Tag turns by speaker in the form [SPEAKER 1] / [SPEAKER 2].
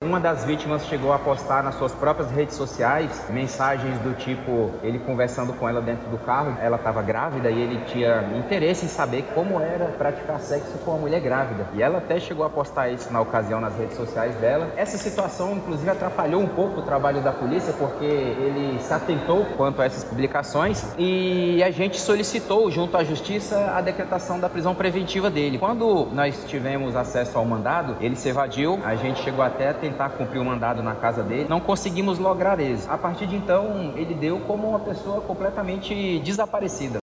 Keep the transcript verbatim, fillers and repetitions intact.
[SPEAKER 1] Uma das vítimas chegou a postar nas suas próprias redes sociais mensagens do tipo, ele conversando com ela dentro do carro, ela estava grávida e ele tinha interesse em saber como era praticar sexo com uma mulher grávida. E ela até chegou a postar isso na ocasião nas redes sociais dela. Essa situação, inclusive, atrapalhou um pouco o trabalho da polícia, porque ele se atentou quanto a essas publicações e a gente solicitou junto à justiça a decretação da prisão preventiva dele. Quando nós tivemos acesso ao mandado, ele se evadiu, a gente chegou até a tentar cumprir o mandado na casa dele, não conseguimos lograr êxito. A partir de então, ele deu como uma pessoa completamente desaparecida.